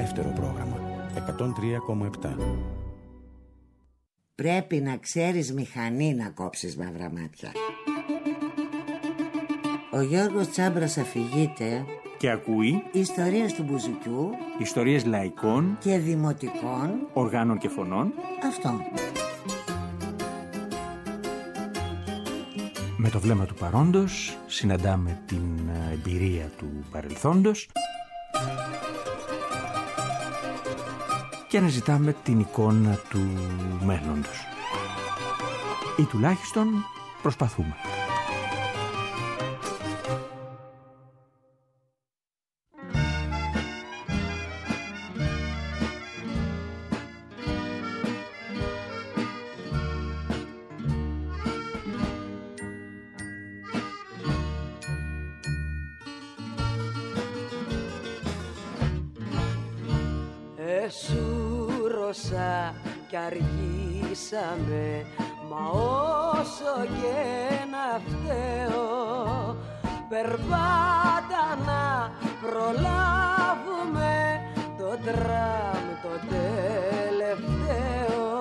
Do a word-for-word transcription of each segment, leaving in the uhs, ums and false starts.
δεύτερο πρόγραμμα. εκατόν τρία κόμμα επτά. Πρέπει να ξέρεις μηχανή να κόψεις μαύρα μάτια. Ο Γιώργος Τσάμπρας αφηγείται και ακούει ιστορίες του μπουζουκιού, ιστορίες λαϊκών και δημοτικών οργάνων και φωνών. Αυτό. Με το βλέμμα του παρόντος συναντάμε την εμπειρία του παρελθόντος και αναζητάμε την εικόνα του μέλλοντος. Ή τουλάχιστον προσπαθούμε. Εσούρωσα κι αργήσαμε, μα όσο και να φταίω, περπάτα να προλάβουμε το τραμ το τελευταίο.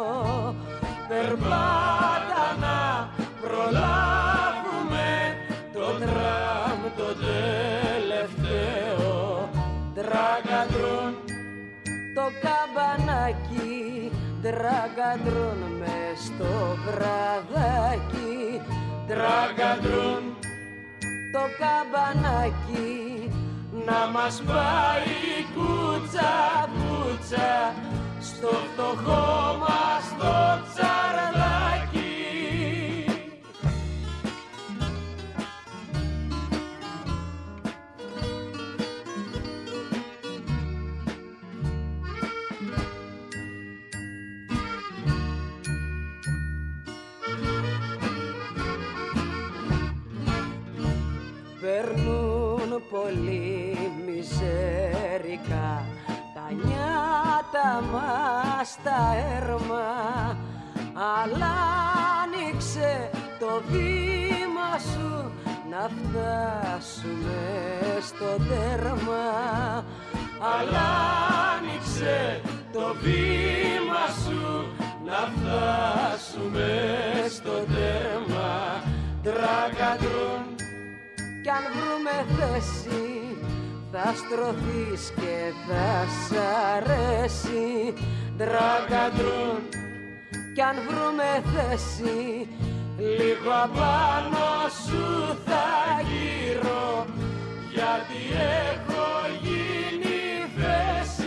Περπάτα να προλάβουμε το τραμ το τελευταίο. Τραγκαντρούν το καμπανάκι, τραγκαντρούν μες στο βραδάκι. Τραγκαντρούν το καμπανάκι, να μας πάει κούτσα κούτσα στο φτωχό μας το τσαρδάκι. Περνούν πολύ μιζέρικα τα νιάτα μας τα έρμα, αλλά άνοιξε το βήμα σου να φτάσουμε στο τέρμα. Αλλά άνοιξε το βήμα σου να φτάσουμε στο τέρμα. Τραγκαντρούν κι αν βρούμε θέση θα στρωθείς και θα σ' αρέσει. Τραγκαντρούν κι αν βρούμε θέση, λίγο απάνω σου θα γύρω, γιατί έχω γίνει θέση.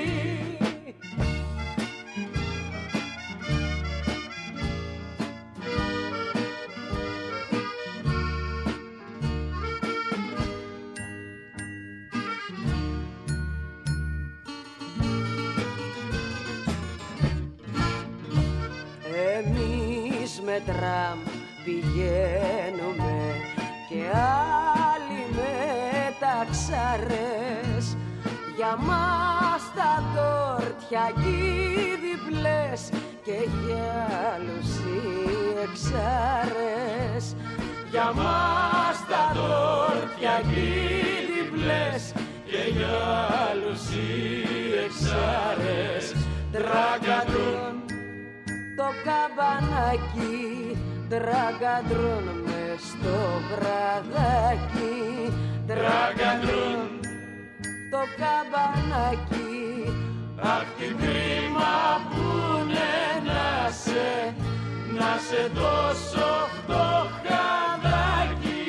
Εμείς με τραμ πηγαίνουμε και άλλοι με ταξαρές. Για μας τα τόρτια κι διπλές και για άλλους οι εξάρες. Για μας τα τόρτια κι διπλές και για άλλους οι εξάρες. Τραγκαντρούν το καμπανάκι, τραγκαντρούν μες στο βραδάκι. Τραγκαντρούν το καμπανάκι, αχ τι κρίμα που είναι να σε, να σε δώσω φτωχαδάκι.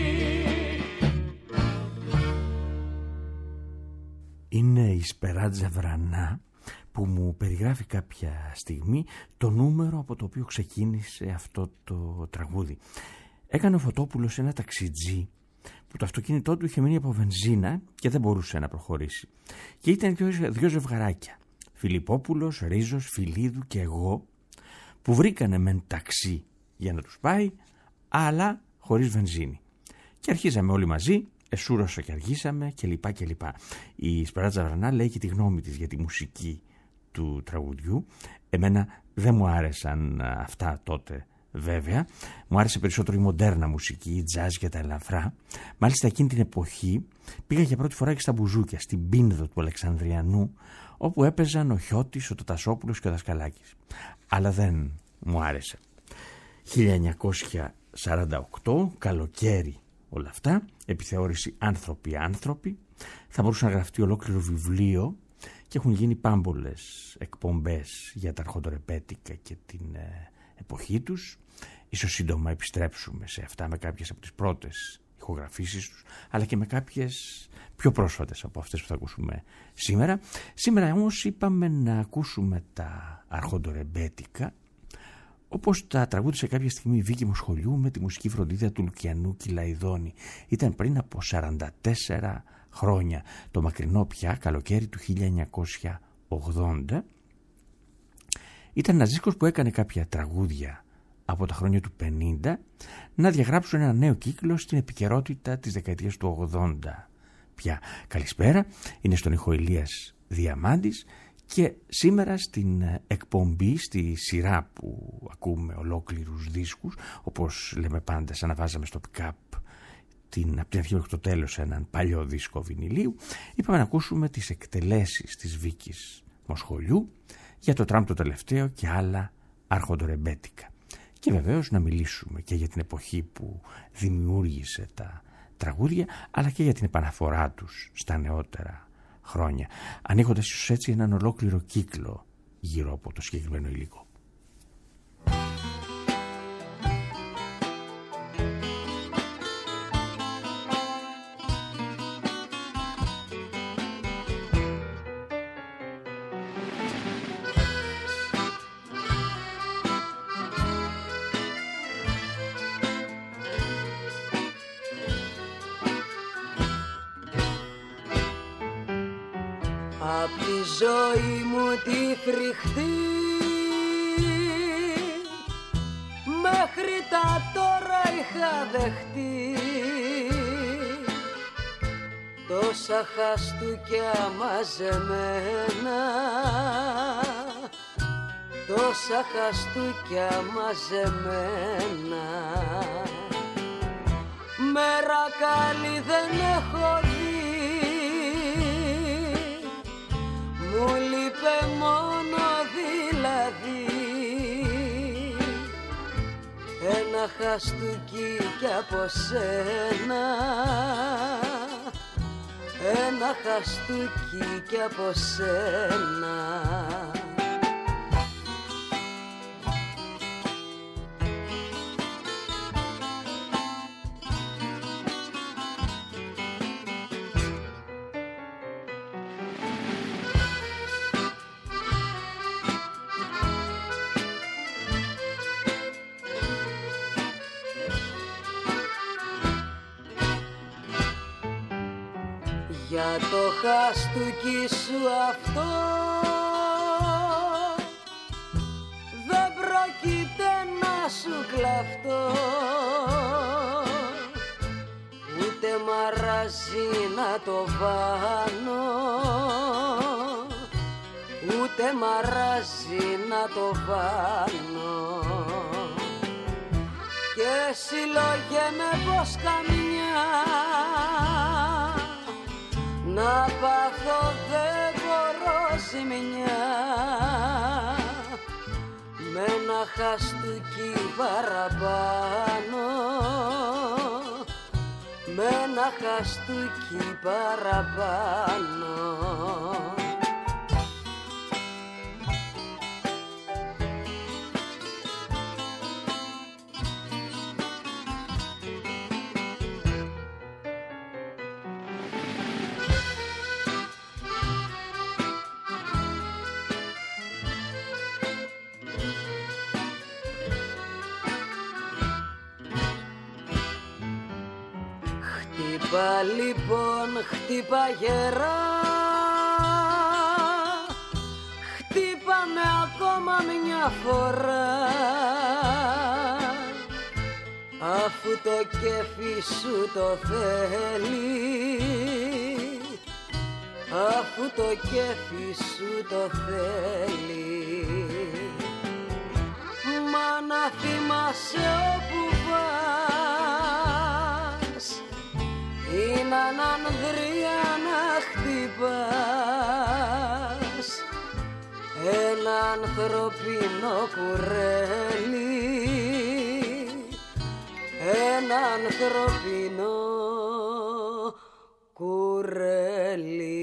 Είναι η Σπεράτζα Βρανά που μου περιγράφει κάποια στιγμή το νούμερο από το οποίο ξεκίνησε αυτό το τραγούδι. Έκανε ο Φωτόπουλος ένα ταξιτζί που το αυτοκίνητό του είχε μείνει από βενζίνα και δεν μπορούσε να προχωρήσει. Και ήταν δύο, δύο ζευγαράκια, Φιλιππόπουλος, Ρίζος, Φιλίδου και εγώ, που βρήκανε μεν ταξί για να τους πάει, αλλά χωρίς βενζίνη. Και αρχίζαμε όλοι μαζί, εσούρωσα και αργήσαμε κλπ. κλπ. Η Σπεράτζα Βρανά λέει και τη γνώμη της για τη μουσική του τραγουδιού. Εμένα δεν μου άρεσαν αυτά τότε βέβαια. Μου άρεσε περισσότερο η μοντέρνα μουσική, η τζάζ και τα ελαφρά. Μάλιστα εκείνη την εποχή πήγα για πρώτη φορά και στα μπουζούκια, στην Πίνδο του Αλεξανδριανού, όπου έπαιζαν ο Χιώτης, ο Τατασόπουλος και ο Δασκαλάκης. Αλλά δεν μου άρεσε. χίλια εννιακόσια σαράντα οκτώ, καλοκαίρι όλα αυτά, επιθεώρηση άνθρωποι-άνθρωποι. Θα μπορούσε να γραφτεί ολόκληρο βιβλίο και έχουν γίνει πάμπολες εκπομπές για τα αρχοντορεπέτικα και την ε, εποχή τους. Ίσως σύντομα επιστρέψουμε σε αυτά με κάποιες από τις πρώτες ηχογραφήσεις τους, αλλά και με κάποιες πιο πρόσφατες από αυτές που θα ακούσουμε σήμερα. Σήμερα όμως είπαμε να ακούσουμε τα αρχοντορεμπέτικα, όπως τα τραγούδισε κάποια στιγμή η Βίκη Μοσχολιού με τη μουσική φροντίδα του Λουκιανού Κυλαϊδόνη. Ήταν πριν από σαράντα τέσσερα χρόνια, το μακρινό πια καλοκαίρι του χίλια εννιακόσια ογδόντα. Ήταν ένας δίσκος που έκανε κάποια τραγούδια από τα χρόνια του πενήντα να διαγράψουν ένα νέο κύκλο στην επικαιρότητα της δεκαετίας του ογδόντα. Πια καλησπέρα, είναι στον ήχο Ηλίας Διαμάντης και σήμερα στην εκπομπή, στη σειρά που ακούμε ολόκληρους δίσκους, όπως λέμε πάντα σαν να βάζαμε στο pick-up την, από την αρχή μέχρι το τέλος έναν παλιό δίσκο βινιλίου, είπαμε να ακούσουμε τις εκτελέσεις της Βίκης Μοσχολιού για το Τραμπ το τελευταίο και άλλα αρχοντορεμπέτικα. Και βεβαίως να μιλήσουμε και για την εποχή που δημιούργησε τα τραγούδια, αλλά και για την επαναφορά τους στα νεότερα χρόνια, ανοίγοντας ίσως έτσι έναν ολόκληρο κύκλο γύρω από το συγκεκριμένο υλικό. Απ' τη ζωή μου τη φρικτή μέχρι τα τώρα είχα δεχτεί τόσα χαστούκια μαζεμένα, τόσα χαστούκια μαζεμένα. Μέρα καλή δεν έχω δει, μου λείπε μόνο δηλαδή ένα χαστούκι κι από σένα, ένα χαστούκι κι από σένα. Για το χαστούκι σου αυτό δεν πρόκειται να σου κλαφτώ, ούτε μαράζει να το βάνω, ούτε μαράζει να το βάνω. Και συλλογέμαι πως καμιά να πάθω δεν μπορώ ζημιά με ένα χαστούκι παραπάνω, με ένα χαστούκι παραπάνω. Χτύπα λοιπόν, χτύπα γερά, χτύπα με ακόμα μια φορά, αφού το κέφι σου το θέλει, αφού το κέφι σου το θέλει. Μα να θυμάσαι όπου πας, είναι ανανδρία να χτυπάς ένα ανθρωπίνο κουρέλι, ένα ανθρωπίνο κουρέλι.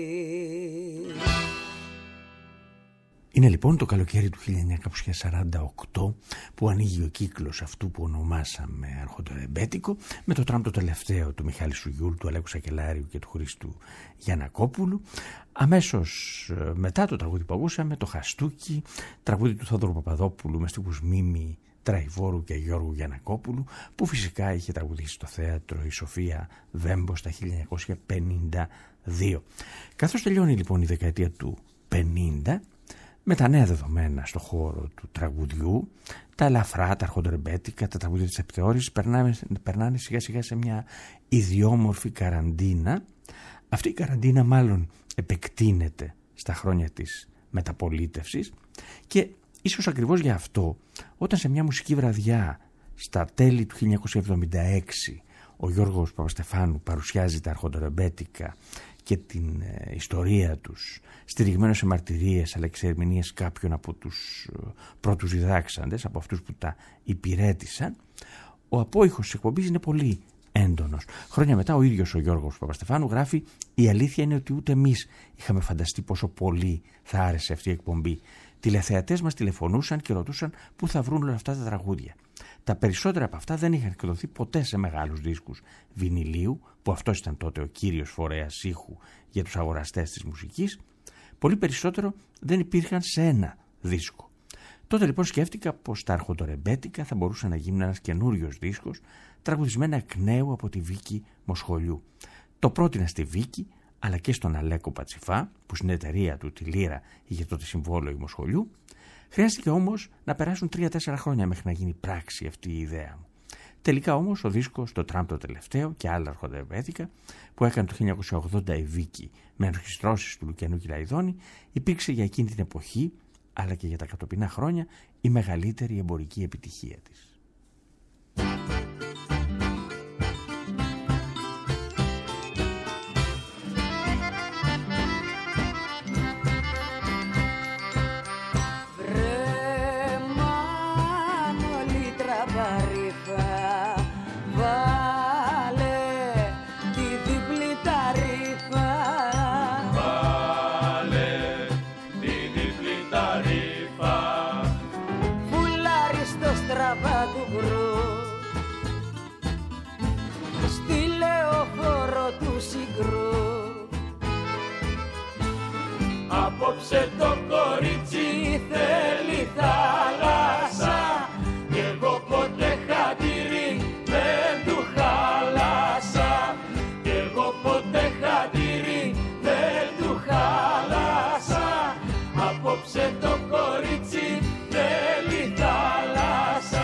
Είναι λοιπόν το καλοκαίρι του χίλια εννιακόσια σαράντα οκτώ που ανοίγει ο κύκλος αυτού που ονομάσαμε αρχοντορεμπέτικο, με το τραμ το τελευταίο του Μιχάλη Σουγιούλ, του Αλέκου Σακελάριου και του Χρήστου Γιαννακόπουλου. Αμέσως μετά το τραγούδι που ακούσαμε, το Χαστούκι, τραγούδι του Θόδωρου Παπαδόπουλου με στίχους Μίμη Τραϊβόρου και Γιώργου Γιαννακόπουλου, που φυσικά είχε τραγουδήσει στο θέατρο η Σοφία Βέμπος τα χίλια εννιακόσια πενήντα δύο. Καθώς τελειώνει λοιπόν η δεκαετία του πενήντα, με τα νέα δεδομένα στο χώρο του τραγουδιού, τα ελαφρά, τα αρχοντορεμπέτικα, τα τραγούδια της επιθεώρησης περνάνε, περνάνε σιγά σιγά σε μια ιδιόμορφη καραντίνα. Αυτή η καραντίνα μάλλον επεκτείνεται στα χρόνια της μεταπολίτευσης και ίσως ακριβώς γι' αυτό, όταν σε μια μουσική βραδιά στα τέλη του χίλια εννιακόσια εβδομήντα έξι ο Γιώργος Παπαστεφάνου παρουσιάζει τα αρχοντορεμπέτικα και την ε, ιστορία τους, στηριγμένο σε μαρτυρίες αλλά και σε ερμηνείες κάποιων από τους ε, πρώτους διδάξαντες, από αυτούς που τα υπηρέτησαν, ο απόϊχος της εκπομπής είναι πολύ έντονος. Χρόνια μετά ο ίδιος ο Γιώργος Παπαστεφάνου γράφει: «Η αλήθεια είναι ότι ούτε εμείς είχαμε φανταστεί πόσο πολύ θα άρεσε αυτή η εκπομπή. Τηλεθεατές μας τηλεφωνούσαν και ρωτούσαν πού θα βρουν όλα αυτά τα τραγούδια. Τα περισσότερα από αυτά δεν είχαν εκδοθεί ποτέ σε μεγάλους δίσκους βινιλίου, που αυτός ήταν τότε ο κύριος φορέας ήχου για τους αγοραστές της μουσικής. Πολύ περισσότερο δεν υπήρχαν σε ένα δίσκο. Τότε λοιπόν σκέφτηκα πως τα αρχοντορεμπέτικα θα μπορούσαν να γίνουν ένας καινούριος δίσκος, τραγουδισμένα εκ νέου από τη Βίκη Μοσχολιού. Το πρότεινα στη Βίκη, αλλά και στον Αλέκο Πατσιφά, που στην εταιρεία του, τη Λύρα, είχε τότε συμβόλαιο Μοσχολιού. Χρειάστηκε όμως να περάσουν τρία-τέσσερα χρόνια μέχρι να γίνει πράξη αυτή η ιδέα μου. Τελικά όμως ο δίσκος, το τραμ το τελευταίο και άλλα αρχοντορεμπέτικα, που έκανε το χίλια εννιακόσια ογδόντα η Βίκη με ενορχιστρώσεις του Λουκιανού Κυλαϊδόνη, υπήρξε για εκείνη την εποχή, αλλά και για τα κατοπινά χρόνια, η μεγαλύτερη εμπορική επιτυχία της. Απόψε το κορίτσι θέλει θάλασσα, κι εγώ ποτέ χατήρι δεν του χάλασα, κι εγώ ποτέ χατήρι δεν του χάλασα. Απόψε το κορίτσι θέλει θάλασσα.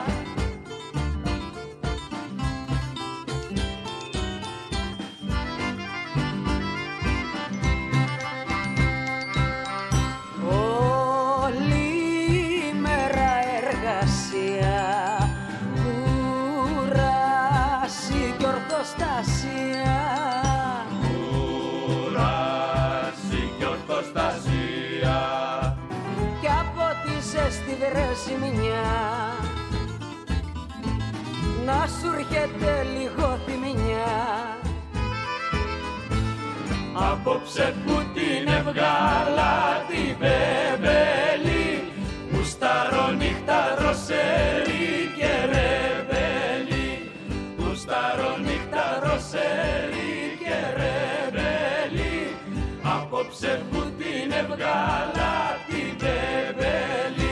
Να σου έρχεται λίγο θυμινιά. Απόψε που την έβγαλα την μπεμπέλη, μουσταρό νύχτα ροσέρι και ρεμπέλη, μουσταρό νύχτα ροσέρι και ρεμπέλη. Απόψε που την έβγαλα την μπεμπέλη.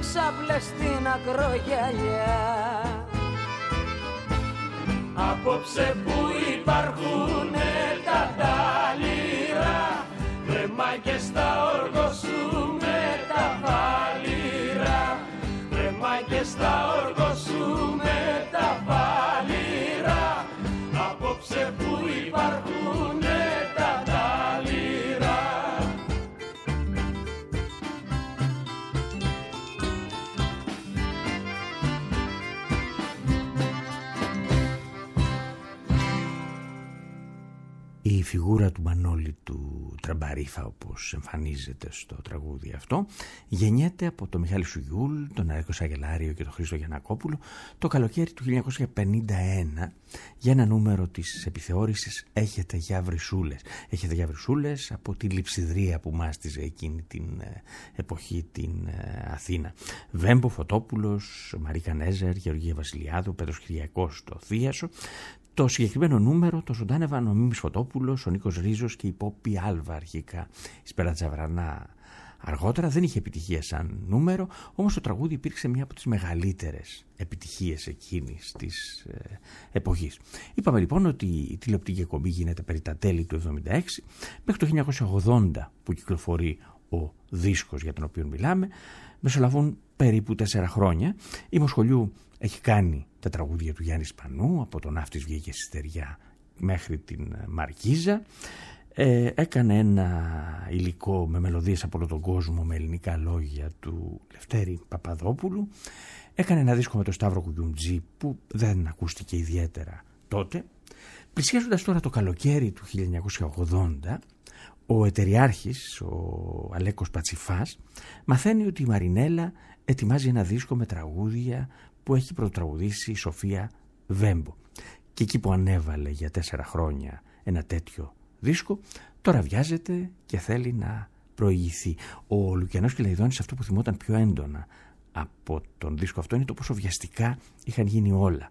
ξάπλες στην ακρογιαλιά. Απόψε που υπάρχουνε τα τάλιρα, βρέμα και στα οργοσούμε τα βάλιρα, βρέμα και στα οργοσούμε τα βάλιρα, απόψε που υπάρχουνε τα τάλιρα. Η φιγούρα του Μανώλη του Τραμπαρίφα, όπως εμφανίζεται στο τραγούδι αυτό, γεννιέται από τον Μιχάλη Σουγιούλ, τον Αρέκο Σαγελάριο και τον Χρήστο Γιαννακόπουλο το καλοκαίρι του χίλια εννιακόσια πενήντα ένα για ένα νούμερο της επιθεώρησης «Έχετε για βρυσούλες». «Έχετε για βρυσούλες» από τη λειψιδρία που μάστιζε εκείνη την εποχή την Αθήνα. Βέμπο, Φωτόπουλος, Μαρίκα Νέζερ, Γεωργία Βασιλιάδου, Πέτρος Κυριακός στο Θίασο. Το συγκεκριμένο νούμερο το ζωντάνευαν ο Μίμης Φωτόπουλος, ο Νίκος Ρίζος και η Πόπη Άλβα αρχικά. Η Σπεράντζα Βρανά αργότερα δεν είχε επιτυχία σαν νούμερο, όμως το τραγούδι υπήρξε μια από τις μεγαλύτερες επιτυχίες εκείνης της ε, εποχής. Είπαμε λοιπόν ότι η τηλεοπτική εκπομπή γίνεται περί τα τέλη του εβδομήντα έξι, μέχρι το χίλια εννιακόσια ογδόντα που κυκλοφορεί ο δίσκος για τον οποίο μιλάμε, μεσολαβούν περίπου τέσσερα χρόνια. Η Μοσχολιού έχει κάνει τα τραγούδια του Γιάννη Σπανού, από τον Ναύτης βγήκε στη Στεριά μέχρι την Μαρκίζα. Ε, έκανε ένα υλικό με μελωδίες από όλο τον κόσμο, με ελληνικά λόγια, του Λευτέρη Παπαδόπουλου. Έκανε ένα δίσκο με τον Σταύρο Κουγιουμτζή που δεν ακούστηκε ιδιαίτερα τότε. Πλησιάζοντας τώρα το καλοκαίρι του χίλια εννιακόσια ογδόντα, ο εταιριάρχης, ο Αλέκος Πατσιφάς, μαθαίνει ότι η Μαρινέλα ετοιμάζει ένα δίσκο με τραγούδια που έχει πρωτοτραγουδήσει η Σοφία Βέμπο. Και εκεί που ανέβαλε για τέσσερα χρόνια ένα τέτοιο δίσκο, τώρα βιάζεται και θέλει να προηγηθεί. Ο Λουκιανός Κυλαϊδόνης αυτό που θυμόταν πιο έντονα από τον δίσκο αυτό είναι το πόσο βιαστικά είχαν γίνει όλα.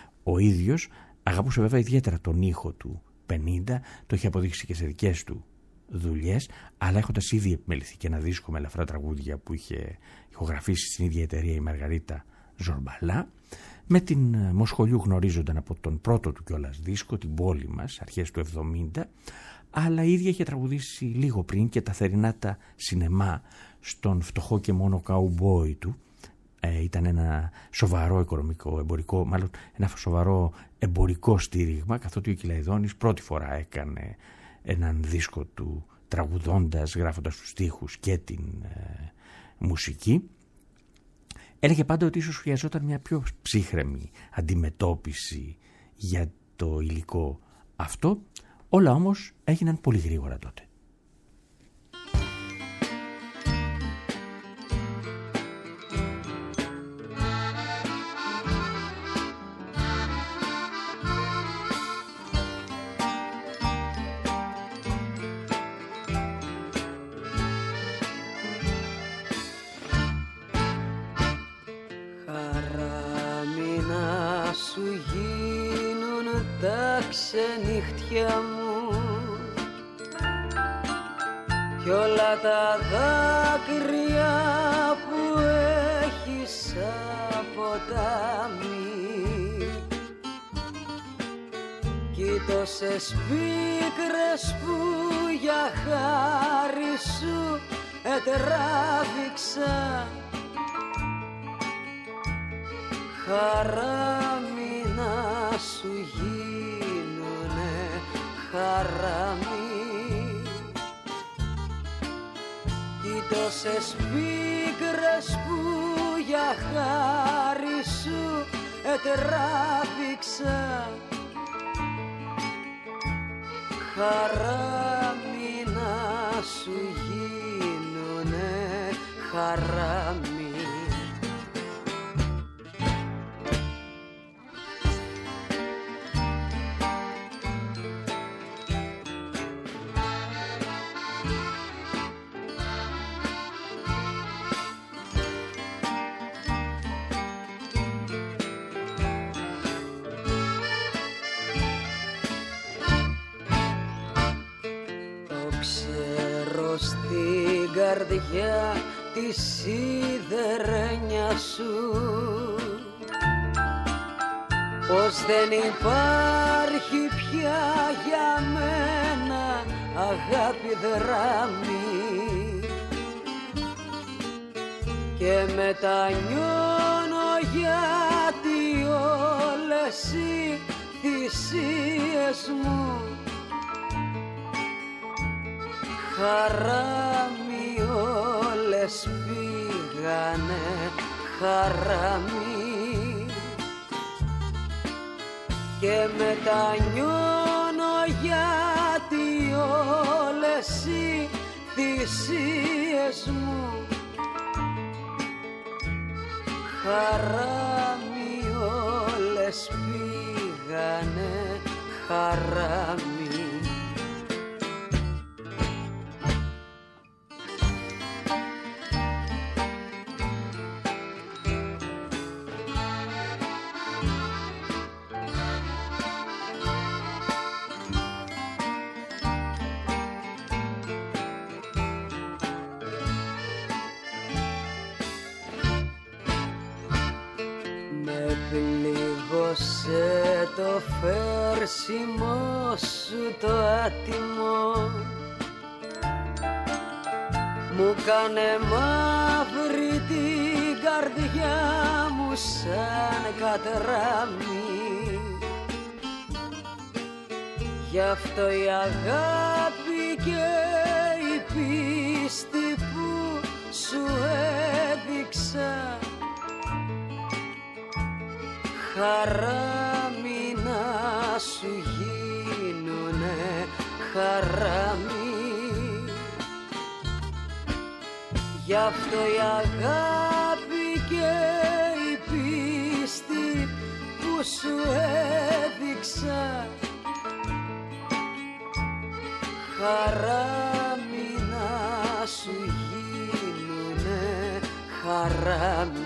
Ο ίδιος αγαπούσε βέβαια ιδιαίτερα τον ήχο του πενήντα, το είχε αποδείξει και σε δικές του δουλειές, αλλά έχοντας ήδη επιμεληθεί και ένα δίσκο με ελαφρά τραγούδια που είχε ηχογραφήσει στην ίδια εταιρεία η Μαργαρίτα Ζορμπαλά, με την Μοσχολιού γνωρίζονταν από τον πρώτο του κιόλας δίσκο, την Πόλη μας, αρχές του εβδομήντα, αλλά η ίδια είχε τραγουδήσει λίγο πριν και τα θερινά τα σινεμά στον φτωχό και μόνο καουμπόι του. Ε, ήταν ένα σοβαρό οικονομικό, εμπορικό, μάλλον ένα σοβαρό εμπορικό στήριγμα, καθότι ο Κυλαϊδόνης πρώτη φορά έκανε έναν δίσκο του τραγουδώντας, γράφοντας τους στίχους και την ε, μουσική. Έλεγε πάντα ότι ίσως χρειαζόταν μια πιο ψύχρεμη αντιμετώπιση για το υλικό αυτό. Όλα όμως έγιναν πολύ γρήγορα τότε. Ξενύχτια μου κι όλα τα δάκρυα που έχεις από ποτάμι κι τόσες πίκρες που για χάρη σου ετράβηξα, χαράμι να σου γίνουνε χαράμι κι τόσες πίκρες που για χάρη σου ετράβηξα, χαράμι να σου γίνουνε χαράμι. καρδιά τη σιδερένια σου, πως δεν υπάρχει πια για μένα αγάπη δράμη, και μετανιώνω γιατί όλες οι θυσίες μου χαράμι όλες πήγανε χαράμι, και μετανιώνω γιατί όλες οι θυσίες μου χαράμι όλες πήγανε χαράμι. Σε το φέρσιμο σου το άτιμο, μου κάνε μαύρη την καρδιά μου σαν κατράμι. Γι' αυτό η αγάπη και η πίστη που σου έδειξα χαράμι να σου γίνουνε χαράμι. Γι' αυτό η αγάπη και η πίστη που σου έδειξα χαράμι να σου γίνουνε χαράμι.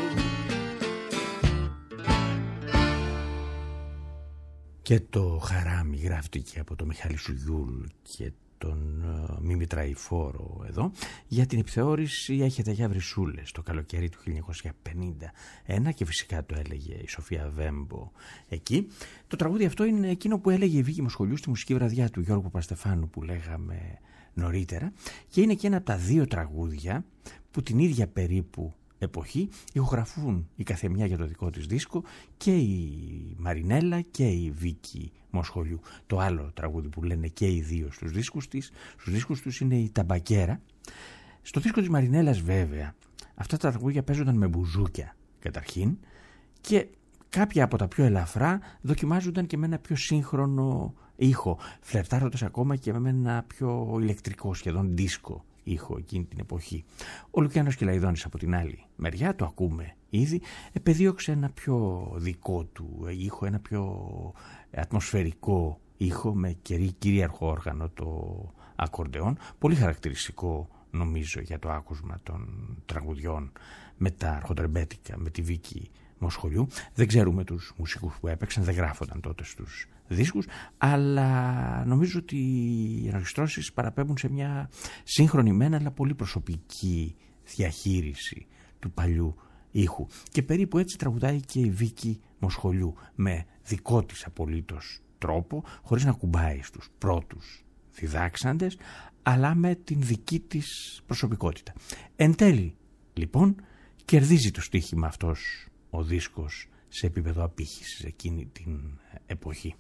Και το χαράμι γράφτηκε από τον Μιχάλη Σουγιούλ και τον uh, Μίμη Τραϊφόρο εδώ, για την επιθεώρηση «Έχετε για βρυσούλες» το καλοκαίρι του χίλια εννιακόσια πενήντα ένα, και φυσικά το έλεγε η Σοφία Βέμπο εκεί. Το τραγούδι αυτό είναι εκείνο που έλεγε η Βίκη Μοσχολιού στη μουσική βραδιά του Γιώργου Παπαστεφάνου που λέγαμε νωρίτερα, και είναι και ένα από τα δύο τραγούδια που την ίδια περίπου εποχή ηχογραφούν η καθεμιά για το δικό της δίσκο, και η Μαρινέλα και η Βίκη Μοσχολιού. Το άλλο τραγούδι που λένε και οι δύο στους δίσκους, της, στους δίσκους τους είναι η Ταμπακέρα. Στο δίσκο της Μαρινέλας βέβαια αυτά τα τραγούδια παίζονταν με μπουζούκια καταρχήν, και κάποια από τα πιο ελαφρά δοκιμάζονταν και με ένα πιο σύγχρονο ήχο, φλερτάροντας ακόμα και με ένα πιο ηλεκτρικό, σχεδόν δίσκο ήχο εκείνη την εποχή. Ο Λουκιάνος Κελαϊδόνης από την άλλη μεριά, το ακούμε ήδη, επεδίωξε ένα πιο δικό του ήχο, ένα πιο ατμοσφαιρικό ήχο με κυρίαρχο όργανο το ακορντεόν, πολύ χαρακτηριστικό νομίζω για το άκουσμα των τραγουδιών με τα αρχοτρεμπέτικα, με τη Βίκη Μοσχολιού. Δεν ξέρουμε τους μουσικούς που έπαιξαν, δεν γράφονταν τότε στους δίσκους, αλλά νομίζω ότι οι ενορχιστρώσεις παραπέμπουν σε μια σύγχρονη μένα αλλά πολύ προσωπική διαχείριση του παλιού ήχου, και περίπου έτσι τραγουδάει και η Βίκη Μοσχολιού με δικό της απολύτως τρόπο, χωρίς να κουμπάει στους πρώτους διδάξαντες, αλλά με την δική της προσωπικότητα. Εν τέλει λοιπόν κερδίζει το στοίχημα αυτός ο δίσκος σε επίπεδο απήχησης εκείνη την εποχή.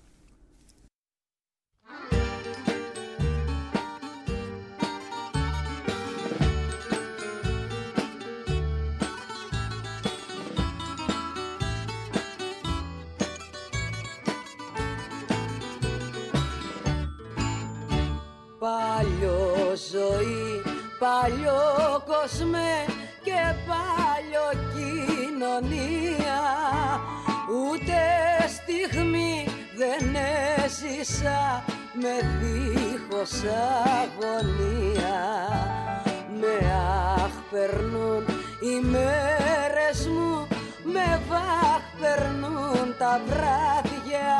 Παλιό ζωή, παλιό κόσμε και παλιό κοινωνία, ούτε στιγμή δεν έζησα με δίχως αγωνία. Με αχ περνούν οι μέρες μου, με βαχ περνούν τα βράδια.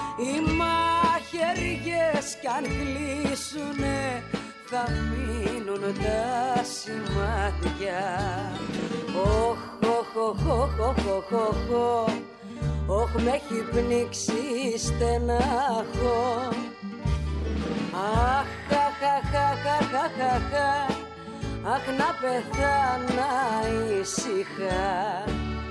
Οι μαχαιριές κι αν κλείσουνε θα μείνουν βγαίνουν τα σημάδια. Οχ, οχ, οχ, οχ, οχ, οχ, οχ, οχ, με έχει πνίξει στενάχο. Αχ, αχ, αχ, αχ, αχ, αχ, αχ, αχ, να πεθάνα ήσυχα,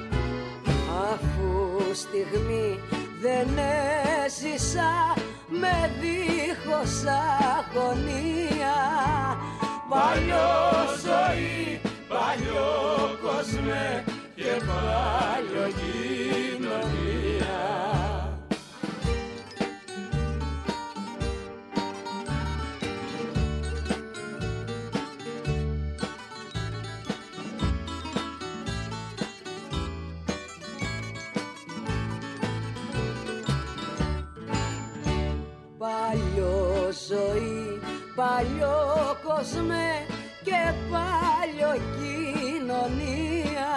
αφού στιγμή δεν έζησα με δίχως αγωνία. Παλιό ζωή, παλιό κόσμε και παλιό κοινωνία. Παλιό ζωή, παλιό κόσμε και παλιό κοινωνία.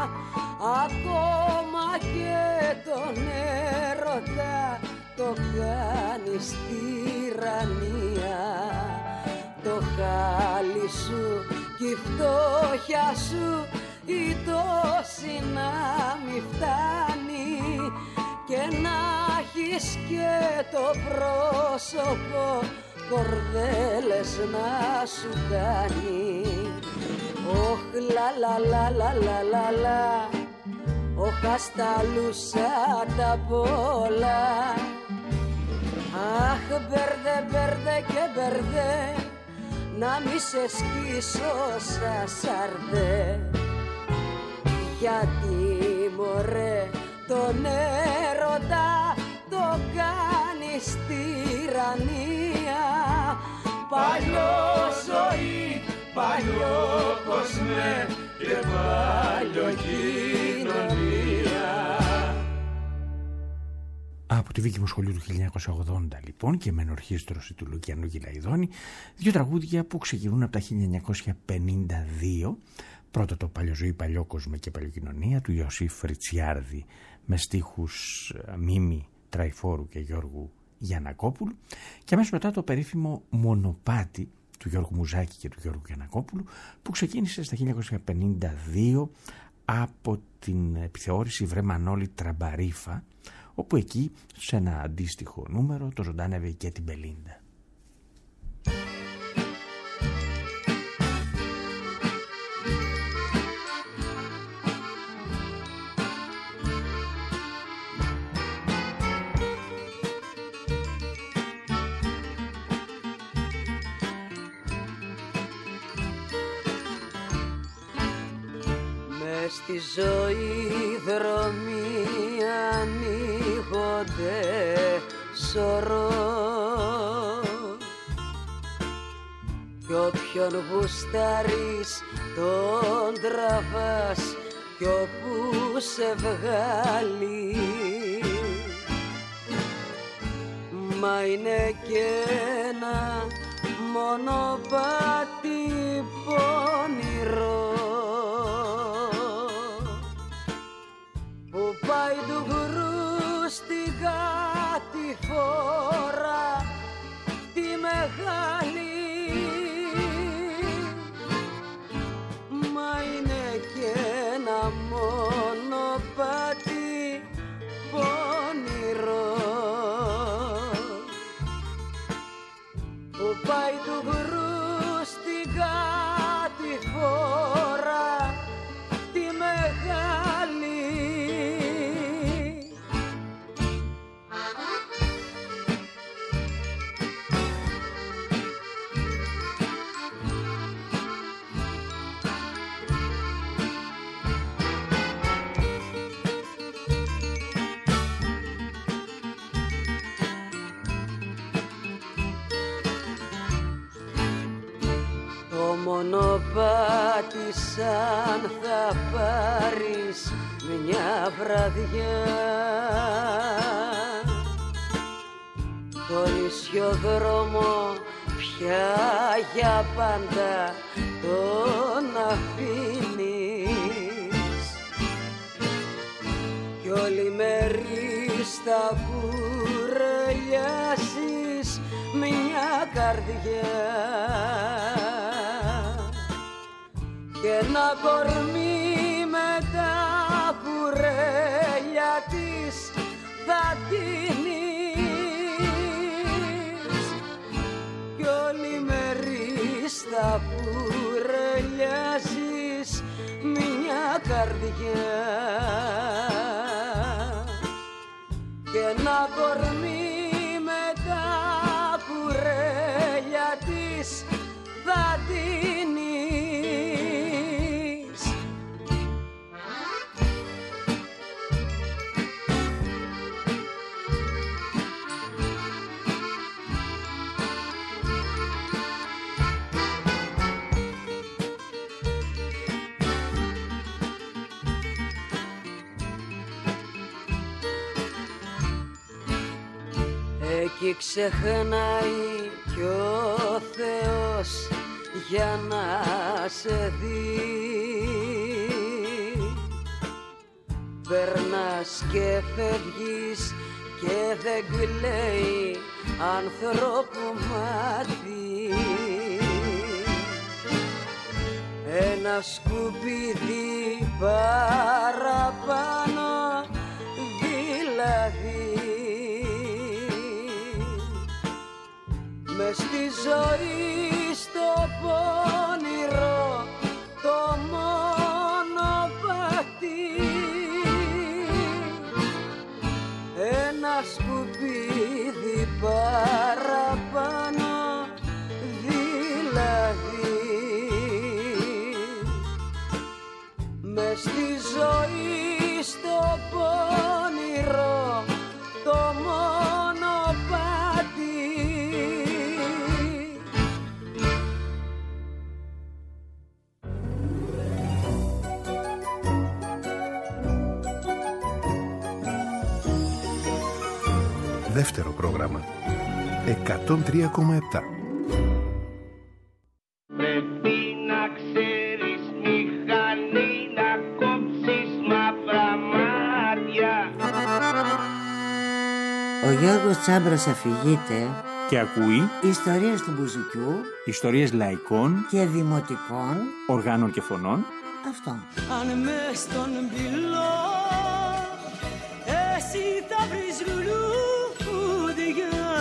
Ακόμα και τον έρωτα το κάνεις τυραννία. Το χάλι σου κι η φτώχεια σου η τόση να μη φτάνει, και να έχεις και το πρόσωπο κορδέλες να σου κάνει. Όχ, λα λα λα λα λα λα λα, όχ, ασταλούσα τα πολλά. Αχ, μπερδε μπερδε και μπερδε, να μη σε σκίσω σαν σαρδέ. Γιατί μωρέ τον έρωτα το κάνεις τυραννία. Παλιό ζωή, παλιό κόσμε και παλιό κοινωνία. Από τη δίκη μου σχολείου του χίλια εννιακόσια ογδόντα λοιπόν, και με ενορχήστρωση του Λουκιανού Γιλαϊδόνη, δύο τραγούδια που ξεκινούν από τα χίλια εννιακόσια πενήντα δύο. Πρώτα το «Παλιό ζωή, παλιό κόσμο και παλιοκοινωνία» του Ιωσήφ Φριτσιάρδη με στίχους Μίμη Τραϊφόρου και Γιώργου Γιαννακόπουλου, και αμέσως μετά το περίφημο «Μονοπάτι» του Γιώργου Μουζάκη και του Γιώργου Γιαννακόπουλου, που ξεκίνησε στα χίλια εννιακόσια πενήντα δύο από την επιθεώρηση «Βρε Μανώλη Τραμπαρίφα», όπου εκεί σε ένα αντίστοιχο νούμερο το ζωντάνευε και την Μπελίντα. Στη ζωή δρόμοι ανοίγονται σωρό, κι όποιον γουστάρεις τον τραβάς κι όπου σε βγάλει. Μα είναι και ένα μονοπάτι πονηρό που πάει του γρου στην κατηφόρα τη μεγάλη. Μα είναι και ένα μονοπάτι πονηρό που πάει του γρου στην κατηφόρα τη μεγάλη. Μονοπάτι σαν θα πάρεις μια βραδιά, τον ισιοδρόμο πια για πάντα τον αφήνεις, κι όλη μερί θα κουρελιάσεις μια καρδιά. ένα κορμί με τα κουρέλια της θα τίνεις κι όλη μερή στα κουρελιάζεις μια καρδιά και ένα κορμί με τα κουρέλια της θα τίνεις. Εκεί ξεχνάει κι ο Θεός για να σε δει. Περνάς και φεύγεις και δεν κλαίει ανθρώπου μάτι. Ένα σκουπίδι παραπάνω δηλαδή μες στη ζωή στο πόνιρο το μονοπάτι. Ένα σκουπίδι παραπάνω δηλαδή μες στη ζωή στο πόνιρο το μονοπάτι. Δεύτερο πρόγραμμα εκατόν τρία κόμμα επτά. Πρέπει να ξέρεις μηχανή να κόψεις μαύρα μάτια. Ο Γιώργος Τσάμπρος αφηγείται Και ακούει ιστορίες του μπουζουκιού, ιστορίες λαϊκών και δημοτικών οργάνων και φωνών. Αυτό. Αν μες στον πυλό εσύ θα βρεις λουλούδια,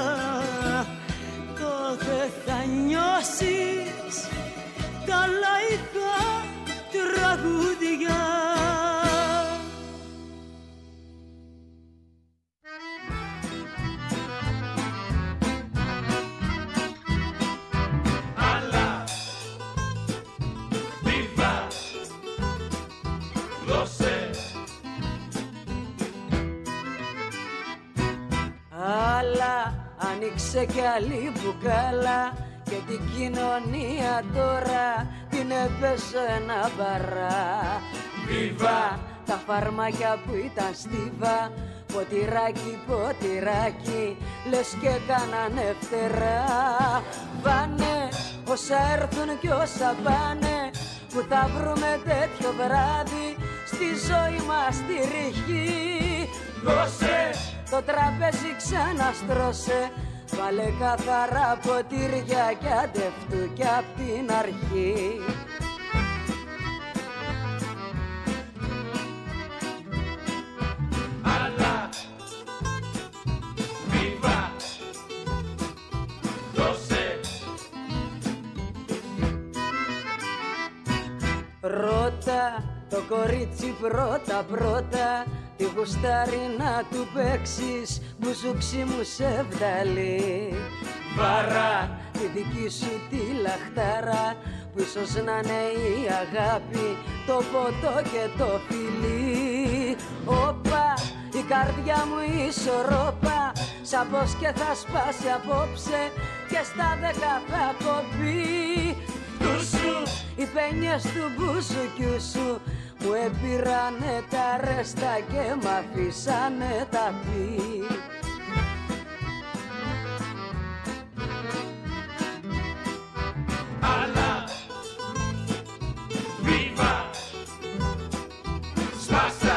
τότε θα νιώσεις τα λαϊκά τραγούδια. Άνοιξε κι άλλη μπουκάλα και την κοινωνία τώρα την έπεσε ένα μπαρά. Βίβα τα φαρμάκια που ήταν στίβα, ποτηράκι, ποτηράκι, λες και κάνανε φτερά. Βάνε όσα έρθουν κι όσα πάνε, που θα βρούμε τέτοιο βράδυ στη ζωή μας τη ρηχή. Δώσε το τραπέζι ξαναστρώσε, βάλε καθαρά ποτήρια κι αντευτού κι απ' την αρχή. Αλλά βίβα δώσε. Ρώτα το κορίτσι πρώτα πρώτα, τι γουστάρει να του παίξεις, μπουζούξι μου σε βδαλεί. Βαρά τη δική σου τη λαχτάρα, που ίσως να είναι η αγάπη, το ποτό και το φιλί. Όπα, η καρδιά μου ισορρόπα, σαν πως και θα σπάσει απόψε και στα δέκα θα κοπεί. Του σου, οι πένιες του μπουζουκιού σου, μου έπειρανε τα ρέστα και μ' αφήσανε τα πει. Αλλά βίβα σπάσα.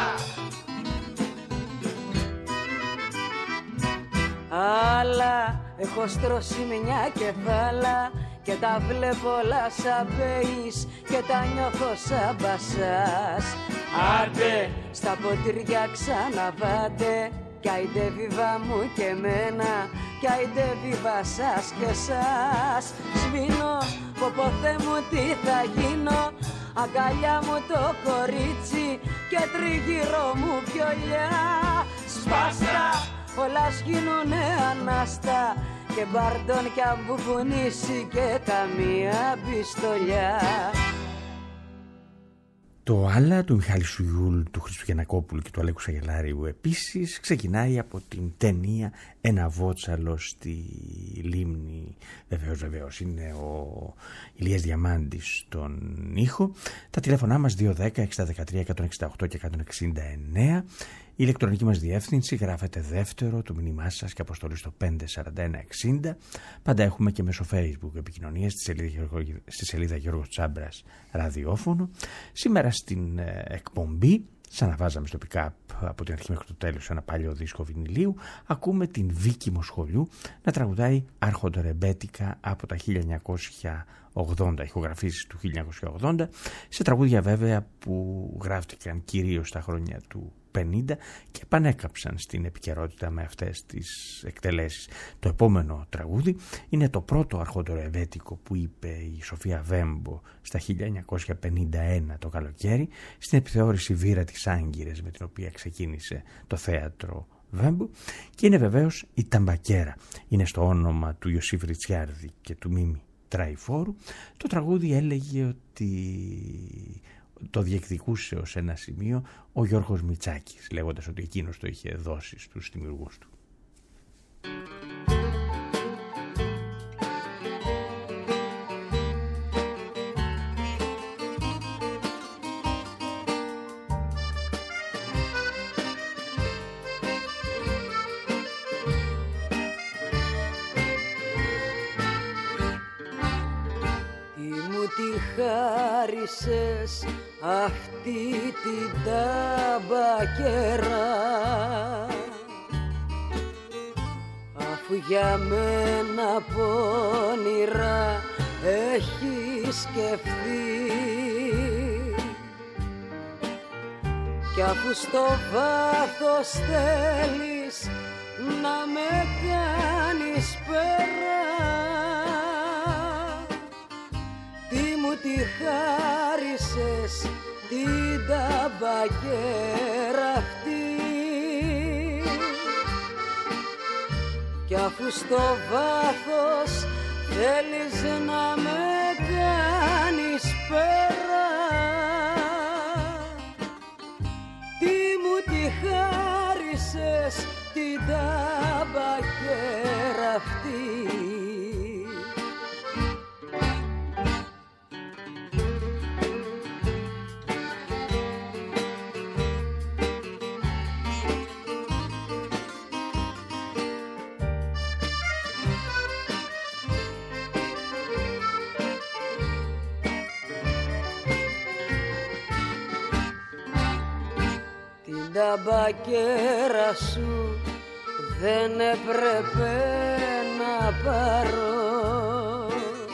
Αλλά έχω στρώσει μια κεφάλα και τα βλέπω όλα σαν πέις και τα νιώθω σαν μπασάς. Άντε στα ποτήρια ξαναβάτε κι άιντε βίβα μου και εμένα κι άιντε βίβα σας και σας. Σβήνω πω πω Θεέ μου τι θα γίνω, αγκαλιά μου το κορίτσι και τριγύρω μου πιολιά. Σπάστα όλα σγίνουνε ανάστα και μπαρντών κι αμπουγουνίσει και καμία πιστολιά. Το άλλα του Μιχάλη Σουγιούλ, του Χριστουγεννακόπουλου και του Αλέκου Σαγελάριου επίσης ξεκινάει από την ταινία «Ένα βότσαλο στη λίμνη». Βεβαίως, βεβαίως είναι ο Ηλίας Διαμάντης στον ήχο. Τα τηλέφωνά μας δύο ένα μηδέν έξι ένα τρία ένα έξι οκτώ και ένα εξήντα εννέα. Η ηλεκτρονική μας διεύθυνση γράφεται δεύτερο το μήνυμά σας και αποστολή στο πέντε σαράντα ένα εξήντα. Πάντα έχουμε και μέσω Facebook επικοινωνίες στη σελίδα, στη σελίδα Γιώργος Τσάμπρας ραδιόφωνο. Σήμερα στην ε, εκπομπή, σαν να βάζαμε στο pick-up από την αρχή μέχρι το τέλος ένα παλιό δίσκο βινιλίου, ακούμε την Βίκη Μοσχολιού να τραγουδάει αρχοντορεμπέτικα από τα χίλια εννιακόσια ογδόντα, ηχογραφήσεις του χίλια εννιακόσια ογδόντα, σε τραγούδια βέβαια που γράφτηκαν κυρίως στα χρόνια του πενήντα και επανέκαψαν στην επικαιρότητα με αυτές τις εκτελέσεις. Το επόμενο τραγούδι είναι το πρώτο αρχοντορεμπέτικο που είπε η Σοφία Βέμπο στα χίλια εννιακόσια πενήντα ένα το καλοκαίρι στην επιθεώρηση Βύρα της Άγκυρες με την οποία ξεκίνησε το θέατρο Βέμπο, και είναι βεβαίως η Ταμπακέρα. Είναι στο όνομα του Ιωσήφ Ριτσιάρδη και του Μίμη Τραϊφόρου. Το τραγούδι έλεγε ότι το διεκδικούσε ως ένα σημείο ο Γιώργος Μητσάκης, λέγοντας ότι εκείνος το είχε δώσει στους δημιουργούς του. Χάρισες αυτή την ταμπακέρα, αφού για μένα πόνιρα έχει σκεφτεί, κι αφού στο βάθος θέλεις να με κάνεις πέρα, τη χάρισες την ταμπακέρα αυτή, κι αφού στο βάθος θέλεις να με κάνεις πέρα, τι μου τη χάρισες την ταμπακέρα αυτή. Τα μπακέρα σου δεν έπρεπε να πάρω,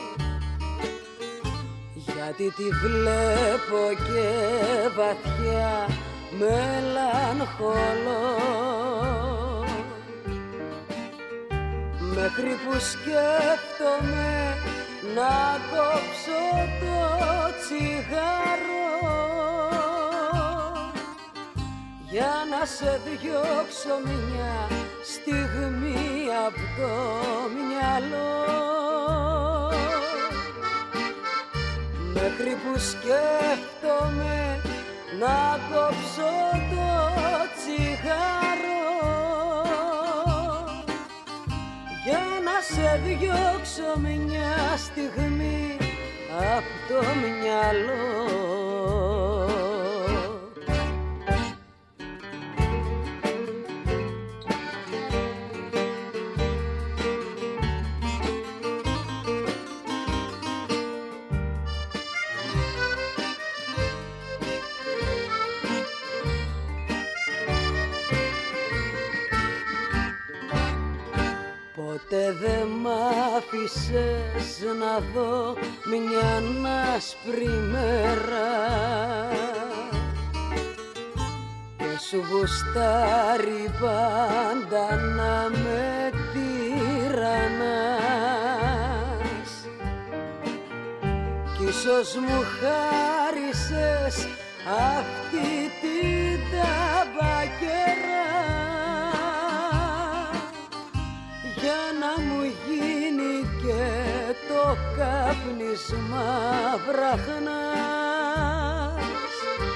γιατί τη βλέπω και βαθιά μελαγχολώ, μέχρι που σκέφτομαι να κόψω το τσιγάρο, για να σε διώξω μια στιγμή από το μυαλό, μέχρι που σκέφτομαι να κόψω το τσιγάρο, για να σε διώξω μια στιγμή από το μυαλό. Ποτέ δε μ' μ' άφησες να δω μια άσπρη μέρα και σου γουστάρει πάντα να με τυραννάς κι ίσως μου χάρισες αυτή την ταμπακέρα για να μου γίνει και το κάπνισμα βραχνάς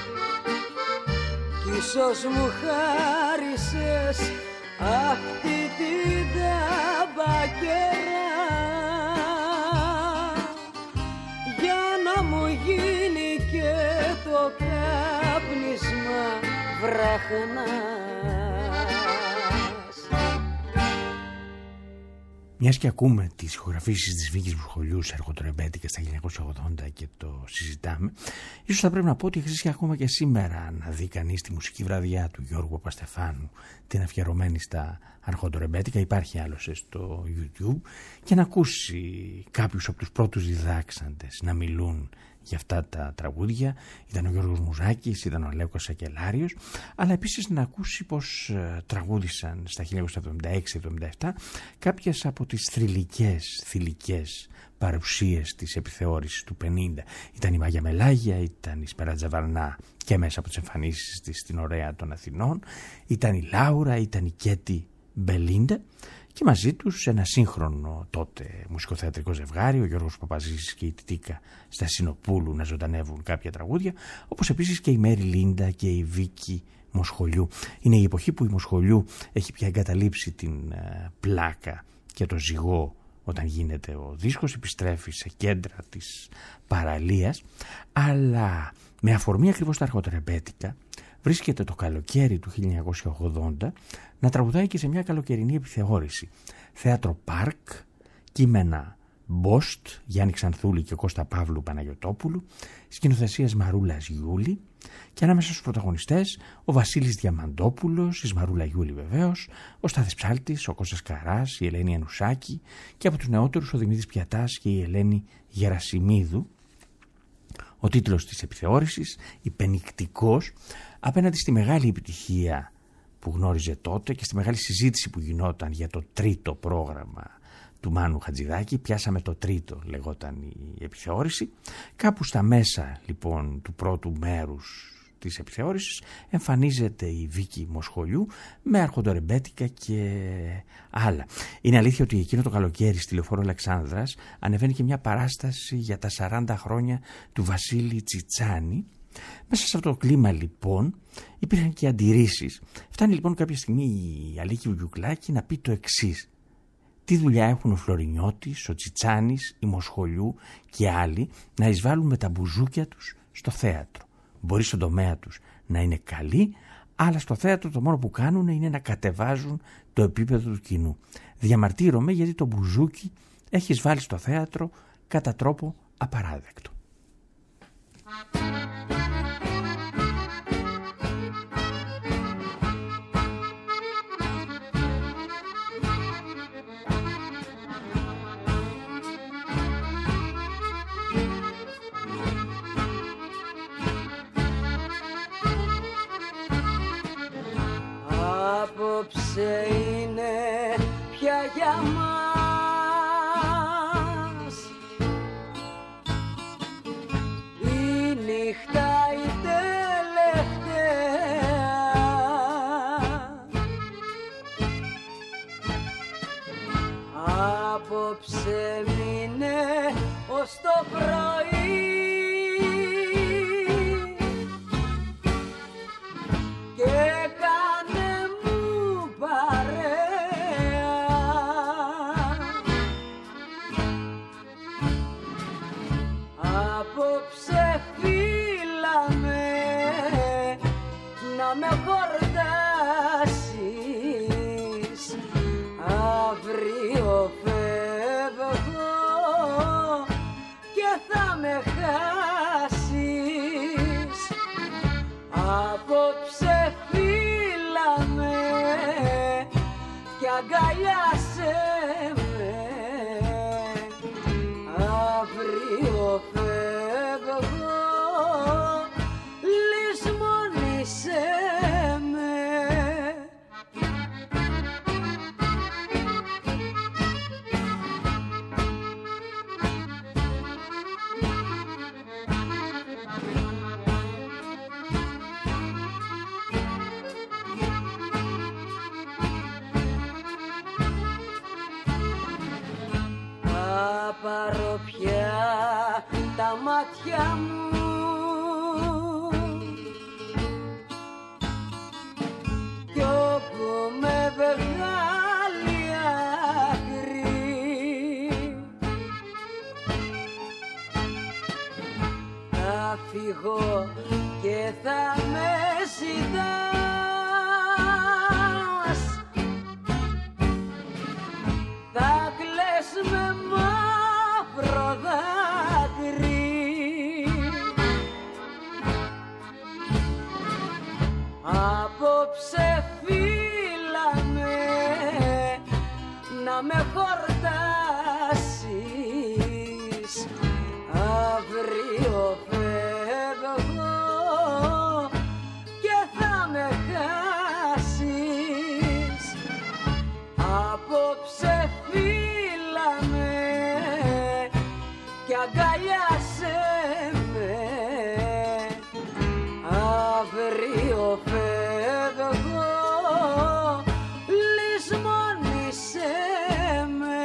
κι ίσως μου χάρισες αυτή την ταμπακέρα για να μου γίνει και το κάπνισμα βραχνάς. Μιας και ακούμε τις ηχογραφήσεις της Βίκης Μοσχολιού σε αρχοντορεμπέτικα στα χίλια εννιακόσια ογδόντα και το συζητάμε, ίσως θα πρέπει να πω ότι χρήσει ακόμα και σήμερα να δει κανείς τη μουσική βραδιά του Γιώργου Παπαστεφάνου, την αφιερωμένη στα αρχοντορεμπέτικα, υπάρχει άλλωστε στο YouTube, και να ακούσει κάποιους από τους πρώτους διδάξαντες να μιλούν για αυτά τα τραγούδια. Ήταν ο Γιώργος Μουζάκης, ήταν ο Αλέκος Σακελάριος, αλλά επίσης να ακούσει πως ε, τραγούδησαν στα χίλια εννιακόσια εβδομήντα έξι εβδομήντα επτά κάποιες από τις θρυλικές, θηλυκές παρουσίες της επιθεώρησης του πενήντα. Ήταν η Μάγια Μελάγια, ήταν η Σπεράτζα Βαρνά και μέσα από τις εμφανίσεις της στην Ωραία των Αθηνών, ήταν η Λάουρα, ήταν η Κέτι Μπελίντε, και μαζί τους ένα σύγχρονο τότε μουσικοθεατρικό ζευγάρι, ο Γιώργος Παπαζήσης και η Τιτίκα Στασινοπούλου, να ζωντανεύουν κάποια τραγούδια, όπως επίσης και η Μέρι Λίντα και η Βίκη Μοσχολιού. Είναι η εποχή που η Μοσχολιού έχει πια εγκαταλείψει την ε, πλάκα και το ζυγό όταν γίνεται ο δίσκος, επιστρέφει σε κέντρα της παραλίας, αλλά με αφορμή ακριβώς τα αρχοντορεμπέτικα βρίσκεται το καλοκαίρι του χίλια εννιακόσια ογδόντα να τραγουδάει και σε μια καλοκαιρινή επιθεώρηση. Θέατρο Πάρκ, κείμενα Μπόστ, Γιάννη Ξανθούλη και Κώστα Παύλου Παναγιωτόπουλου, σκηνοθεσίας Μαρούλας Γιούλη, και ανάμεσα στους πρωταγωνιστές ο Βασίλης Διαμαντόπουλος, η Μαρούλα Γιούλη βεβαίως, ο Στάθης Ψάλτης, ο Κώστας Καράς, η Ελένη Ανουσάκη και από τους νεότερους ο Δημήτρης Πιατάς και η Ελένη Γερασιμίδου. Ο τίτλος της επιθεώρησης, «Υπενικτικός», απέναντι στη μεγάλη επιτυχία που γνώριζε τότε και στη μεγάλη συζήτηση που γινόταν για το τρίτο πρόγραμμα του Μάνου Χατζηδάκη. Πιάσαμε το τρίτο, λεγόταν η επιθεώρηση. Κάπου στα μέσα λοιπόν του πρώτου μέρους της επιθεώρησης εμφανίζεται η Βίκη Μοσχολιού με αρχοντορεμπέτικα και άλλα. Είναι αλήθεια ότι εκείνο το καλοκαίρι στη Λεωφόρο Αλεξάνδρας ανεβαίνει και μια παράσταση για τα σαράντα χρόνια του Βασίλη Τσιτσάνη. Μέσα σε αυτό το κλίμα λοιπόν υπήρχαν και αντιρρήσεις. Φτάνει λοιπόν κάποια στιγμή η Αλίκη Βουγιουκλάκη να πει το εξής: τι δουλειά έχουν ο Φλωρινιώτης, ο Τσιτσάνης, η Μοσχολιού και άλλοι να εισβάλλουν με τα μπουζούκια τους στο θέατρο? Μπορεί στον τομέα τους να είναι καλοί, αλλά στο θέατρο το μόνο που κάνουν είναι να κατεβάζουν το επίπεδο του κοινού. Διαμαρτύρομαι γιατί το μπουζούκι έχει εισβάλει στο θέατρο κατά τρόπο απαράδεκτο. Απόψε είναι πια για μας η νύχτα η τελευταία. Απόψε μείνε ως το πρωί και με χορτάσεις. Αύριο φεύγω και θα με χάσεις. Απόψε φύλαμε και αγκαλιάσέ με πάρω πια τα μάτια μου κι όπου με βγάλει άκρη θα φύγω και θα με ζητάς, θα κλαις με μαύρο δάκρυ. Απόψε φύλαμε να με χορτάσεις, αύριο φεύγω και θα με χάσεις. Απόψε φύλαμε και αγκαλιάσαι με, αύριο φεύγω, λησμόνησέ με.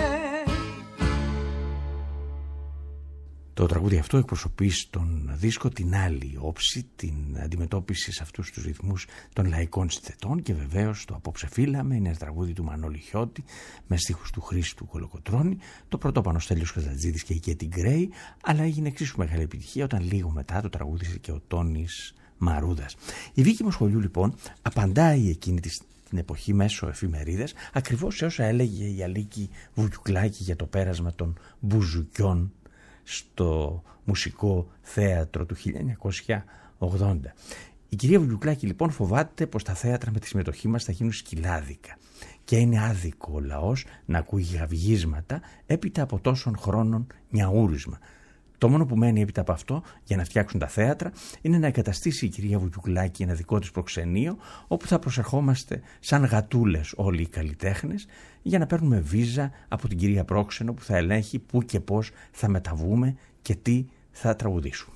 Το τραγούδι αυτό εκπροσωπεί στον δίσκο την άλλη όψη, την αντιμετώπιση σε αυτούς τους ρυθμούς των λαϊκών συνθετών και βεβαίως το «Απόψε φύλαμε» είναι ένα τραγούδι του Μανώλη Χιώτη με στίχους του Χρήστου Κολοκοτρώνη, το πρώτο πάνω Στέλιος Καζατζίδης και η Κέτι Γκρέι, αλλά έγινε εξίσου μεγάλη επιτυχία όταν λίγο μετά το τραγούδισε και ο Τόνης Μαρούδας. Η Βίκη Μοσχολιού λοιπόν απαντάει εκείνη την εποχή μέσω εφημερίδας ακριβώς σε όσα έλεγε η Αλίκη Βουγιουκλάκη για το πέρασμα των μπουζουκιών στο Μουσικό Θέατρο του χίλια εννιακόσια ογδόντα. Η κυρία Βουγιουκλάκη λοιπόν φοβάται πως τα θέατρα με τη συμμετοχή μας θα γίνουν σκυλάδικα και είναι άδικο ο λαός να ακούει γαυγίσματα έπειτα από τόσων χρόνων νιαούρισμα. Το μόνο που μένει έπειτα από αυτό για να φτιάξουν τα θέατρα είναι να εγκαταστήσει η κυρία Βουγιουκλάκη ένα δικό της προξενείο όπου θα προσερχόμαστε σαν γατούλες όλοι οι καλλιτέχνες για να παίρνουμε βίζα από την κυρία πρόξενο που θα ελέγχει πού και πώς θα μεταβούμε και τι θα τραγουδήσουμε.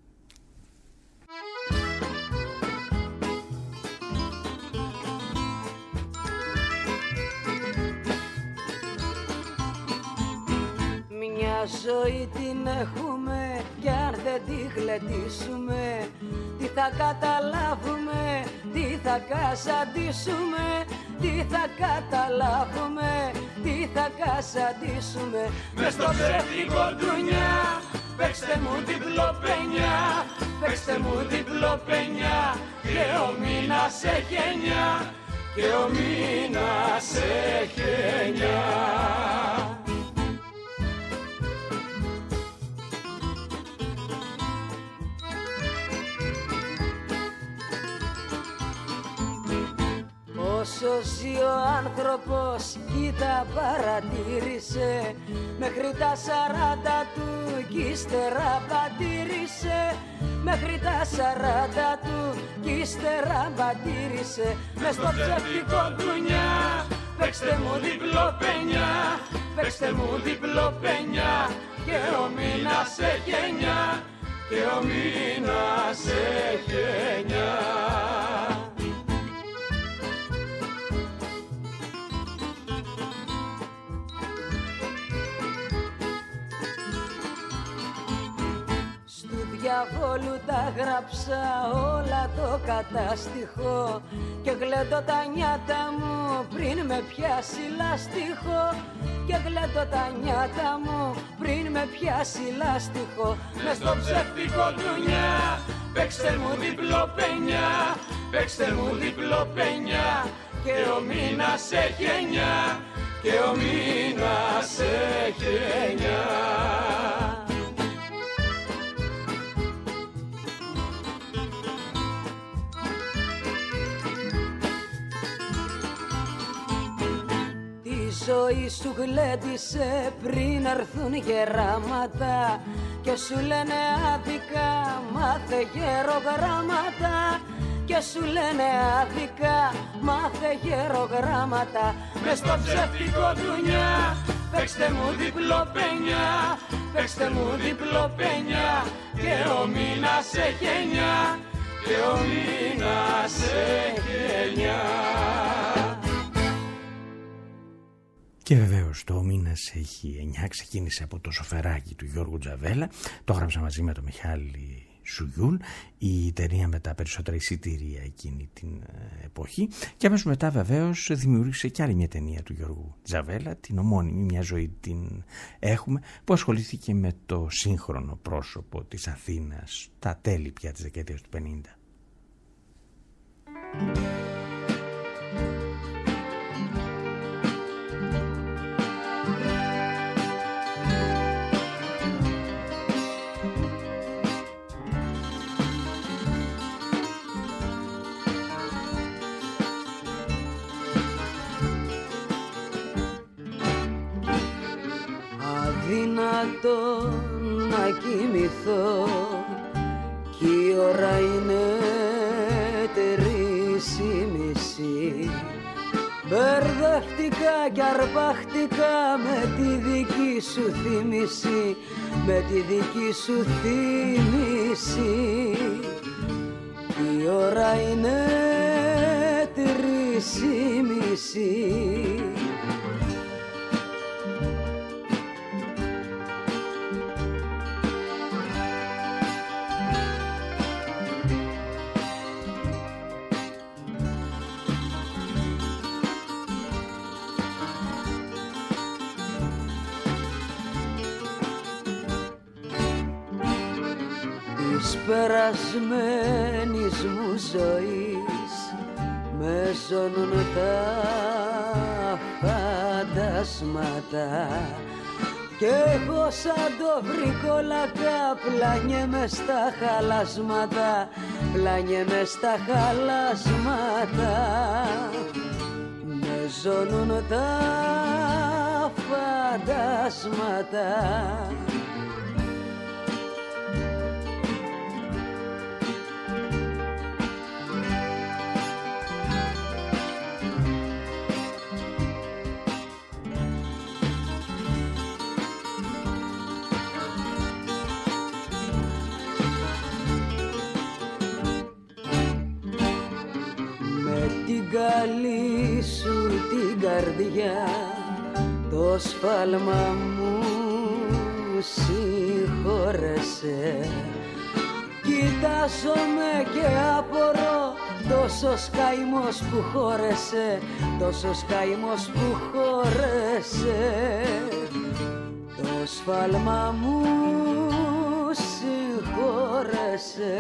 Ζωή την έχουμε κι αν δεν τη γλεντήσουμε, τι θα καταλάβουμε, τι θα κασαντήσουμε, τι θα καταλάβουμε, τι θα κασαντήσουμε. Μες στο ψεύτικο ντουνιά, παίξτε μου την πλοπενιά, παίξτε μου την πλοπενιά και ο μήνας έχει εννιά, και ο μήνας έχει εννιά. Όσο ζει ο άνθρωπος κοίτα παρατήρησε, μέχρι τα σαράντα του κι ύστερα πατήρισε, μέχρι τα σαράντα του κι ύστερα πατήρισε. Μες στο ψεύτικο ντουνιά, παίξτε μου διπλό πενιά, παίξτε μου διπλό πενιά και ο μήνας έχει εννιά, και ο μήνας έχει εννιά. Διαβόλου τα γράψα όλα το κατάστιχο και γλέντω τα νιάτα μου πριν με πιάσει λάστιχο, και γλέντω τα νιάτα μου πριν με πιάσει λάστιχο. Μες στο ψεύτικο ντουνιά, παίξτε μου διπλό πενιά, παίξτε μου διπλό πενιά και ο μήνας έχει εννιά, και ο μήνας έχει εννιά. Η ζωή σου γλέντισε πριν έρθουν γεράματα και σου λένε άδικα μάθε γερογράμματα, και σου λένε άδικα μάθε γερογράμματα. Μες στο ψεύτικο ντουνιά, παίξτε μου διπλό πενιά, παίξτε μου διπλό πενιά και ο μήνας έχει εννιά, και ο μήνας έχει εννιά. Και βεβαίως το μήνας έχει εννιά, ξεκίνησε από το Σοφεράκι του Γιώργου Τζαβέλα, το έγραψα μαζί με τον Μιχάλη Σουγιούλ, η ταινία με τα περισσότερα εισιτήρια εκείνη την εποχή, και αμέσως μετά βεβαίως δημιούργησε και άλλη μια ταινία του Γιώργου Τζαβέλα, την ομώνυμη «Μια ζωή την έχουμε», που ασχολήθηκε με το σύγχρονο πρόσωπο της Αθήνας τα τέλη πια της δεκαετίας του πενήντα. Αδύνατο να κοιμηθώ κι η ώρα είναι τρεις η μισή. Μπερδευτικά κι αρπάχτηκα με τη δική σου θύμηση, με τη δική σου θύμηση. Η ώρα είναι τρεις η μισή. Περασμένης μου ζωής με ζώνουν τα φαντάσματα κι εγώ σαν το βρικόλακα πλάνιεμαι στα χαλάσματα, πλάνιεμαι στα χαλάσματα. Με ζώνουν τα φαντάσματα. Καλή σου την καρδιά, το σφάλμα μου συγχώρεσε. Κοιτάζομαι και απορώ, τόσος καημός που χώρεσε, τόσος καημός που χώρεσε. Το σφάλμα μου συγχώρεσε.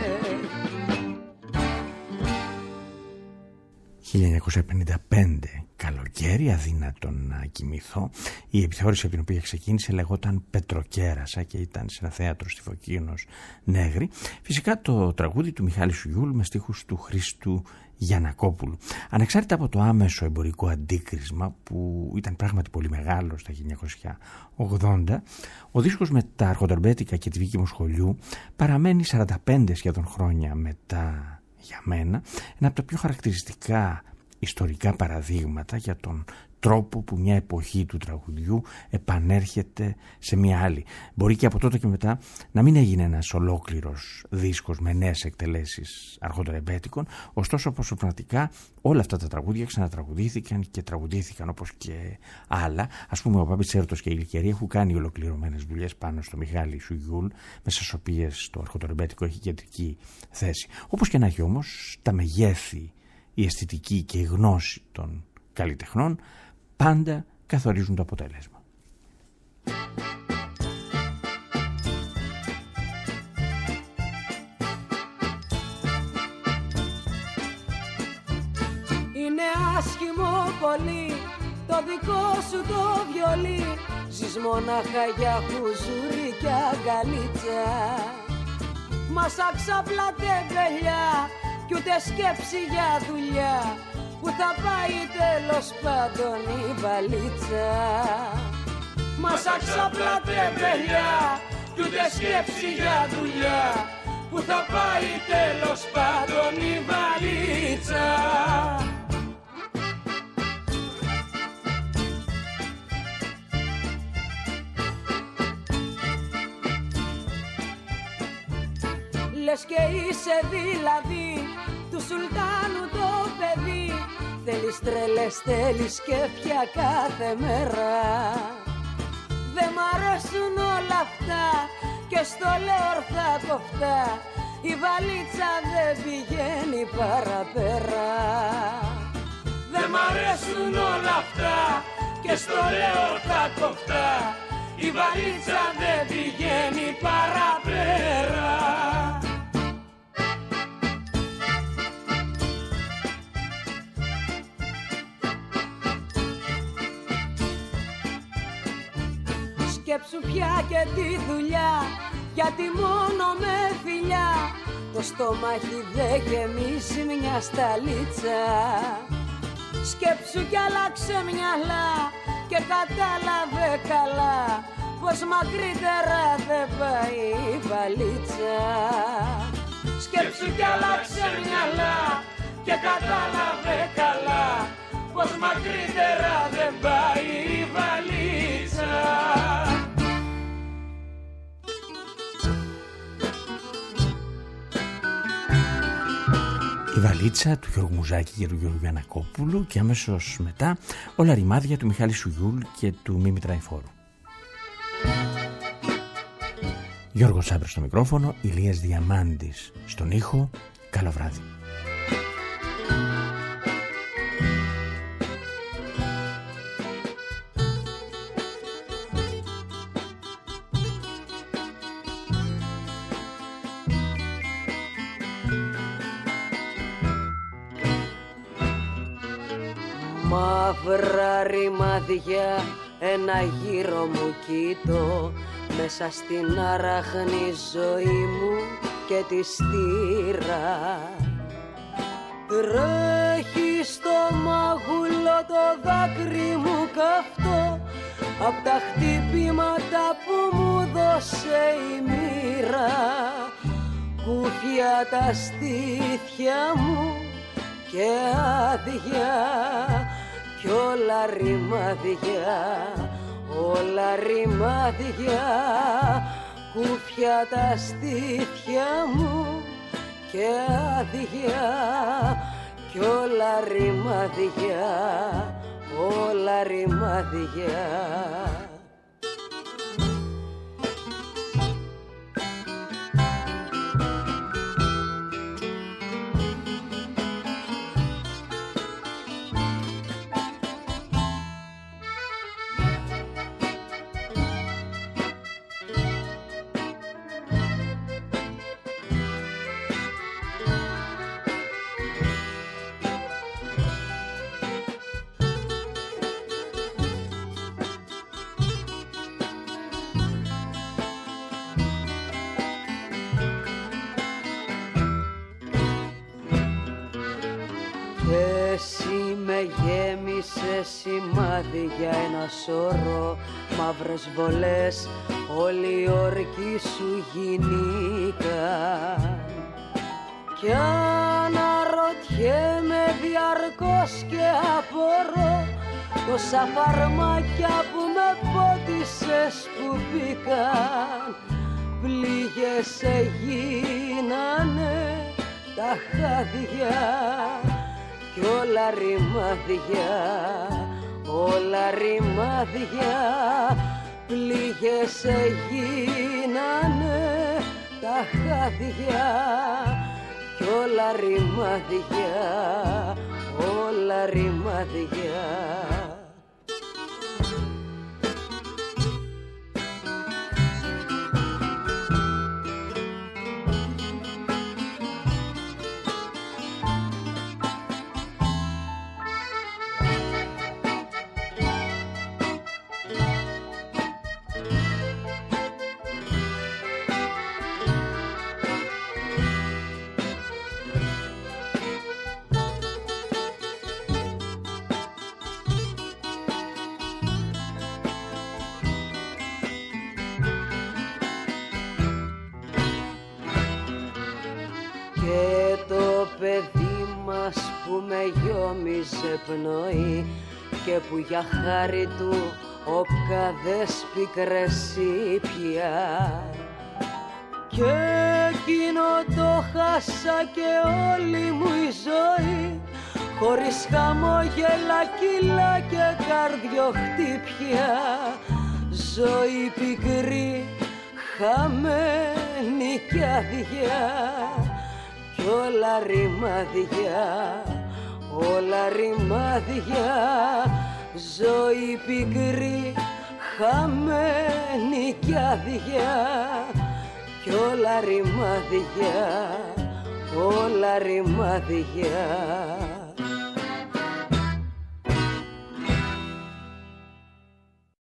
χίλια εννιακόσια πενήντα πέντε, καλοκαίρι, αδύνατο να κοιμηθώ. Η επιθεώρηση από την οποία ξεκίνησε λεγόταν Πετροκέρασα και ήταν σε ένα θέατρο στη Φωκίωνος Νέγρη. Φυσικά το τραγούδι του Μιχάλη Σουγιούλ με στίχους του Χρήστου Γιαννακόπουλου. Ανεξάρτητα από το άμεσο εμπορικό αντίκρισμα που ήταν πράγματι πολύ μεγάλο στα χίλια εννιακόσια ογδόντα, ο δίσκος με τα αρχονταρμπέτικα και τη Βίκη Μοσχολιού παραμένει σαράντα πέντε σχεδόν χρόνια μετά, για μένα, ένα από τα πιο χαρακτηριστικά ιστορικά παραδείγματα για τον τρόπο που μια εποχή του τραγουδιού επανέρχεται σε μια άλλη. Μπορεί και από τότε και μετά να μην έγινε ένας ολόκληρος δίσκος με νέες εκτελέσεις αρχονταρεμπέτικων, ωστόσο προσωπικά όλα αυτά τα τραγούδια ξανατραγουδήθηκαν και τραγουδήθηκαν όπως και άλλα. Ας πούμε ο Πάπης Έρτος και η Λυκερή έχουν κάνει ολοκληρωμένες δουλειές πάνω στο Μιχάλη Σουγιούλ, μέσα στις οποίες το αρχονταρεμπέτικο έχει κεντρική θέση. Όπως και να έχει όμως, τα μεγέθη, η αισθητική και η γνώση των καλλιτεχνών πάντα καθορίζουν το αποτέλεσμα. Είναι άσχημο πολύ το δικό σου το βιολί, ζεις μονάχα για χουζούρι και αγκαλίτσα. Μας άξαπλα τεμπελιά κι ούτε σκέψη για δουλειά, που θα πάει τέλος πάντων η βαλίτσα. Μας αξαπλά τεμπελιά κι ούτε σκέψη για δουλειά, που θα πάει τέλος πάντων η βαλίτσα. Λες και είσαι δηλαδή του Σουλτάνου το παιδί, Θέλεις τρελές, θέλεις κέφια κάθε μέρα. Δε μ' αρέσουν όλα αυτά και στο λέω ορθά κοφτά. Η βαλίτσα δεν πηγαίνει παραπέρα. Δε μ' αρέσουν όλα αυτά και στο λέω ορθά κοφτά. Η βαλίτσα δεν πηγαίνει παραπέρα. Σκέψου πια και τη δουλειά, γιατί μόνο με φιλιά το στομάχι δεν γεμίζει μια σταλίτσα. Σκέψου κι άλλαξε μυαλά και κατάλαβε καλά πως μακρύτερα δεν πάει η βαλίτσα. Σκέψου κι άλλαξε μυαλά και κατάλαβε καλά πως μακρύτερα δεν πάει η βαλίτσα. Η βαλίτσα του Γιώργου Μουζάκη και του Γιώργου Γιαννακόπουλου και αμέσως μετά όλα ρημάδια του Μιχάλη Σουγιούλ και του Μίμη Τραϊφόρου. Γιώργος Σάμπρος στο μικρόφωνο, Ηλίας Διαμάντης στον ήχο. Καλό βράδυ. Μαύρα ρημάδια ένα γύρο μου κοίτω, μέσα στην αράχνη ζωή μου και τη στήρα. Τρέχει στο μάγουλο το δάκρυ μου καυτό, απ' τα χτυπήματα που μου δώσε η μοίρα. Κούφια τα στήθια μου και άδεια κι όλα ρημάδια, όλα ρημάδια. Κούφια τα στήθια μου και άδεια κι όλα ρημάδια, όλα ρημάδια. Εσύ με γέμισε σημάδι για ένα σώρο, μαύρες βολές όλοι οι όρκοι σου γινήκαν. Κι αναρωτιέμαι διαρκώς και απορώ τόσα φαρμάκια που με πότισες που μπήκαν. Πληγές γίνανε τα χάδια κι όλα ρημάδια, όλα ρημάδια. Πληγές γίνανε τα χάδια κι όλα ρημάδια, όλα ρημάδια. Που με γιόμιζε πνοή και που για χάρη του ο καδές πικρές ήπια. Και εκείνο το χάσα και όλη μου η ζωή, χωρίς χαμόγελα, κύλα και καρδιοχτύπια. Ζωή πικρή, χαμένη κι άδεια, κι όλα ρημάδια, όλα ρημάδια. Ζωή πικρή, χαμένη κι άδεια, κι όλα ρημάδια, όλα ρημάδια.